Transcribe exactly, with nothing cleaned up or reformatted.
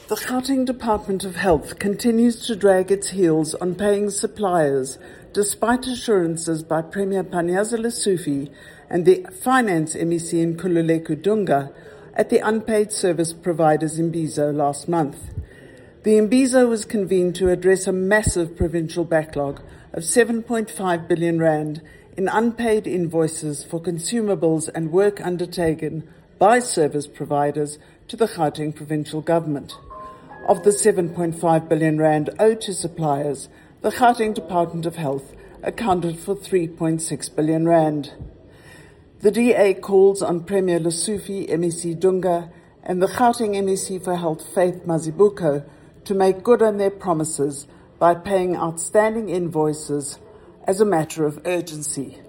The Gauteng Department of Health continues to drag its heels on paying suppliers, despite assurances by Premier Panyaza Lesufi and the Finance M E C in Khululeko Dunga at the Unpaid Service Providers Imbizo last month. The Imbizo was convened to address a massive provincial backlog of seven point five billion rand in unpaid invoices for consumables and work undertaken by service providers to the Gauteng provincial government. Of the seven point five billion rand owed to suppliers, the Gauteng Department of Health accounted for three point six billion rand. The D A calls on Premier Lesufi, M E C Dunga, and the Gauteng M E C for Health, Faith Mazibuko, to make good on their promises by paying outstanding invoices as a matter of urgency.